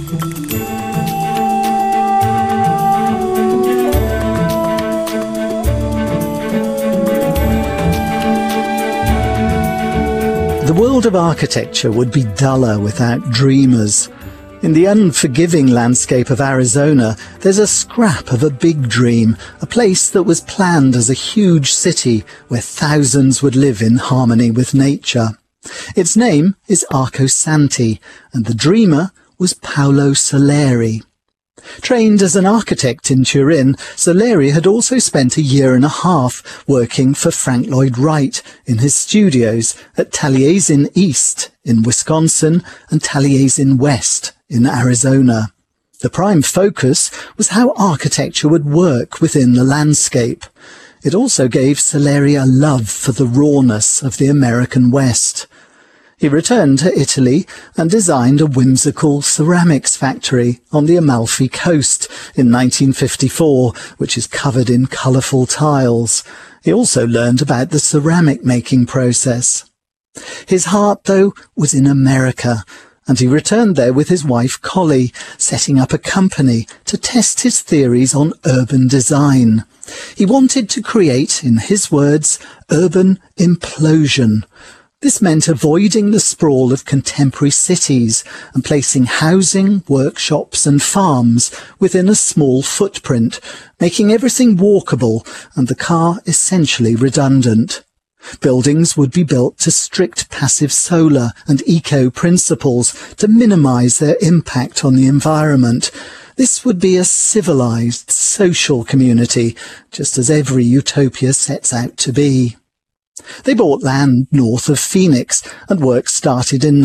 The world of architecture would be duller without dreamers. In the unforgiving landscape of Arizona, there's a scrap of a big dream, a place that was planned as a huge city where thousands would live in harmony with nature. Its name is Arco Santi, and the dreamer was Paolo Soleri. Trained as an architect in Turin, Soleri had also spent a year and a half working for Frank Lloyd Wright in his studios at Taliesin East in Wisconsin and Taliesin West in Arizona. The prime focus was how architecture would work within the landscape. It also gave Soleri a love for the rawness of the American West. He returned to Italy and designed a whimsical ceramics factory on the Amalfi Coast in 1954, which is covered in colourful tiles. He also learned about the ceramic making process. His heart, though, was in America, and he returned there with his wife Collie, setting up a company to test his theories on urban design. He wanted to create, in his words, urban implosion. This meant avoiding the sprawl of contemporary cities and placing housing, workshops and farms within a small footprint, making everything walkable and the car essentially redundant. Buildings would be built to strict passive solar and eco principles to minimise their impact on the environment. This would be a civilised, social community, just as every utopia sets out to be. They bought land north of Phoenix, and work started in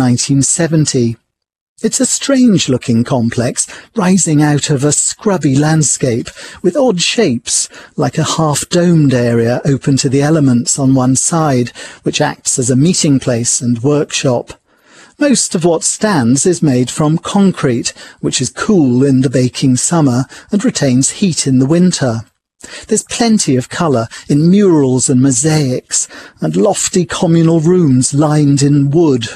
1970. It's a strange-looking complex, rising out of a scrubby landscape, with odd shapes, like a half-domed area open to the elements on one side, which acts as a meeting place and workshop. Most of what stands is made from concrete, which is cool in the baking summer and retains heat in the winter. There's plenty of colour in murals and mosaics, and lofty communal rooms lined in wood.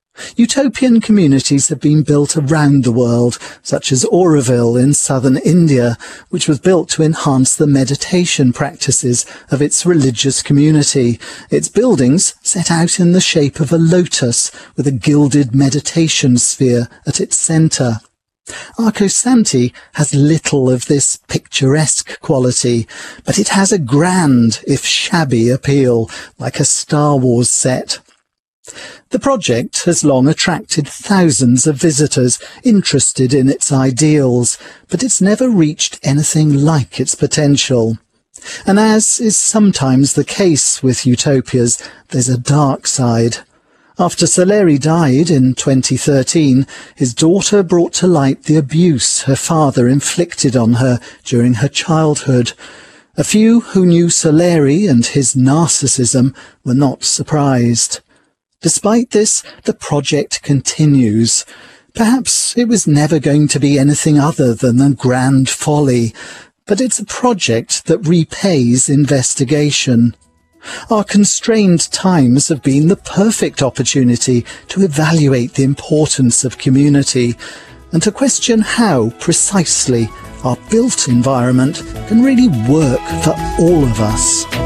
Utopian communities have been built around the world, such as Auroville in southern India, which was built to enhance the meditation practices of its religious community. Its buildings set out in the shape of a lotus with a gilded meditation sphere at its centre. Arco Santi has little of this picturesque quality, but it has a grand, if shabby, appeal, like a Star Wars set. The project has long attracted thousands of visitors interested in its ideals, but it's never reached anything like its potential. And as is sometimes the case with utopias, there's a dark side. After Soleri died in 2013, his daughter brought to light the abuse her father inflicted on her during her childhood. A few who knew Soleri and his narcissism were not surprised. Despite this, the project continues. Perhaps it was never going to be anything other than a grand folly, but it's a project that repays investigation. Our constrained times have been the perfect opportunity to evaluate the importance of community and to question how precisely our built environment can really work for all of us.